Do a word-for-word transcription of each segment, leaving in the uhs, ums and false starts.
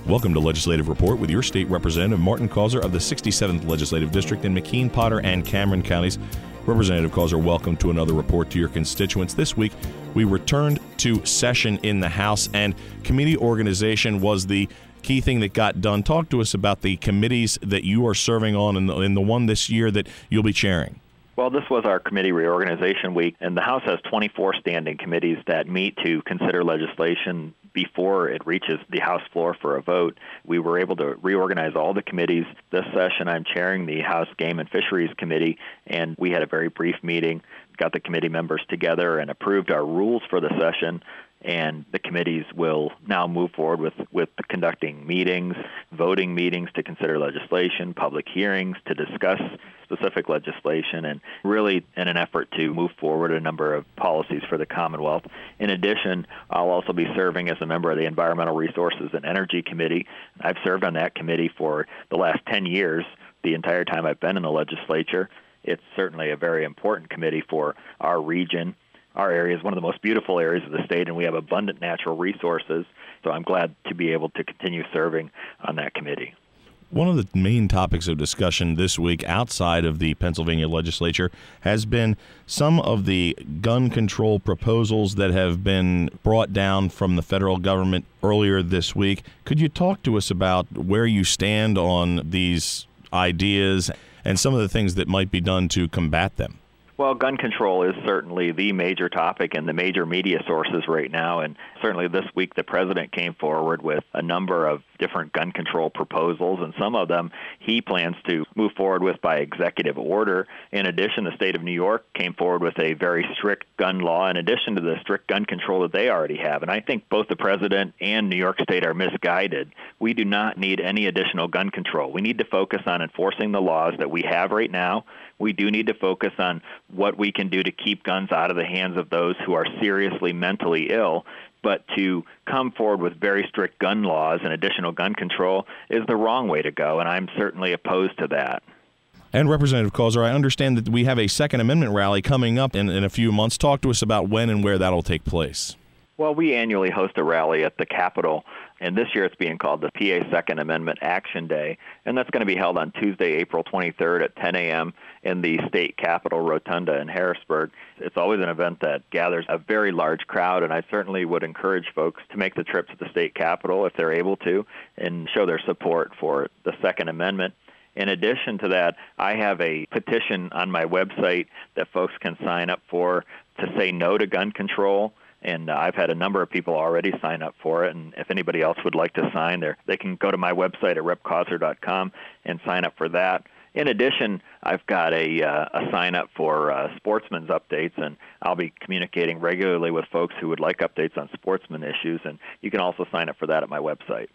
Welcome to Legislative Report with your state representative, Martin Causer of the sixty-seventh Legislative District in McKean, Potter, and Cameron counties. Representative Causer, welcome to another report to your constituents. This week, we returned to session in the House, and committee organization was the key thing that got done. Talk to us about the committees that you are serving on and the, and the one this year that you'll be chairing. Well, this was our committee reorganization week, and the House has twenty-four standing committees that meet to consider legislation before it reaches the House floor for a vote. We were able to reorganize all the committees. This session, I'm chairing the House Game and Fisheries Committee, and we had a very brief meeting, got the committee members together and approved our rules for the session. And the committees will now move forward with, with conducting meetings, voting meetings to consider legislation, public hearings to discuss specific legislation, and really in an effort to move forward a number of policies for the Commonwealth. In addition, I'll also be serving as a member of the Environmental Resources and Energy Committee. I've served on that committee for the last ten years, the entire time I've been in the legislature. It's certainly a very important committee for our region. Our area is one of the most beautiful areas of the state, and we have abundant natural resources, so I'm glad to be able to continue serving on that committee. One of the main topics of discussion this week outside of the Pennsylvania legislature has been some of the gun control proposals that have been brought down from the federal government earlier this week. Could you talk to us about where you stand on these ideas and some of the things that might be done to combat them? Well, gun control is certainly the major topic in the major media sources right now, and certainly this week the president came forward with a number of different gun control proposals, and some of them he plans to move forward with by executive order. In addition, the state of New York came forward with a very strict gun law in addition to the strict gun control that they already have, and I think both the president and New York State are misguided. We do not need any additional gun control. We need to focus on enforcing the laws that we have right now. We do need to focus on what we can do to keep guns out of the hands of those who are seriously mentally ill. But to come forward with very strict gun laws and additional gun control is the wrong way to go, and I'm certainly opposed to that. And Representative Causer, I understand that we have a Second Amendment rally coming up in, in a few months. Talk to us about when and where that'll take place. Well, we annually host a rally at the Capitol, and this year it's being called the P A Second Amendment Action Day, and that's going to be held on Tuesday, April twenty-third at ten a.m. in the state Capitol Rotunda in Harrisburg. It's always an event that gathers a very large crowd, and I certainly would encourage folks to make the trip to the state Capitol if they're able to and show their support for the Second Amendment. In addition to that, I have a petition on my website that folks can sign up for to say no to gun control. And uh, I've had a number of people already sign up for it, and if anybody else would like to sign there, they can go to my website at rep causer dot com and sign up for that. In addition, I've got a, uh, a sign-up for uh, Sportsman's Updates, and I'll be communicating regularly with folks who would like updates on sportsman issues, and you can also sign up for that at my website.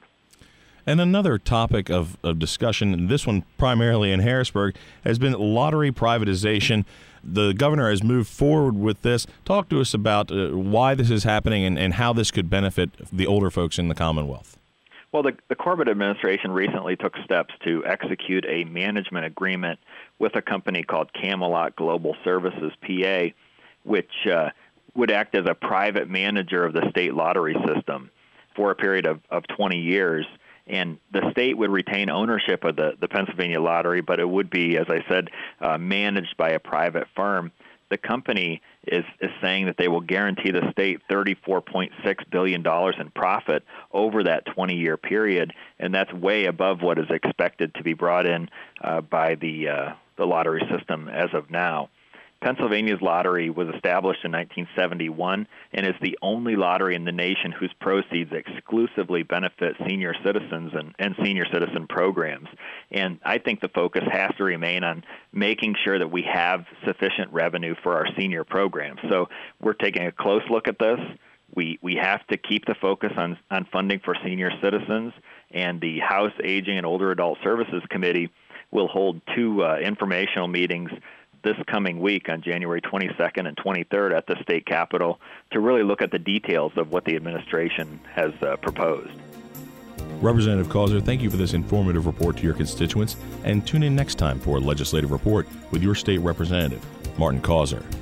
And another topic of, of discussion, and this one primarily in Harrisburg, has been lottery privatization. The governor has moved forward with this. Talk to us about uh, why this is happening and, and how this could benefit the older folks in the Commonwealth. Well, the, the Corbett administration recently took steps to execute a management agreement with a company called Camelot Global Services, P A, which uh, would act as a private manager of the state lottery system for a period of, of twenty years. And the state would retain ownership of the, the Pennsylvania Lottery, but it would be, as I said, uh, managed by a private firm. The company is, is saying that they will guarantee the state thirty-four point six billion dollars in profit over that twenty-year period, and that's way above what is expected to be brought in uh, by the, uh, the lottery system as of now. Pennsylvania's lottery was established in nineteen seventy-one and is the only lottery in the nation whose proceeds exclusively benefit senior citizens and, and senior citizen programs. And I think the focus has to remain on making sure that we have sufficient revenue for our senior programs. So we're taking a close look at this. We we have to keep the focus on, on funding for senior citizens, and the House Aging and Older Adult Services Committee will hold two uh, informational meetings this coming week on January twenty-second and twenty-third at the state capitol to really look at the details of what the administration has uh, proposed. Representative Causer, thank you for this informative report to your constituents, and tune in next time for a legislative report with your state representative, Martin Causer.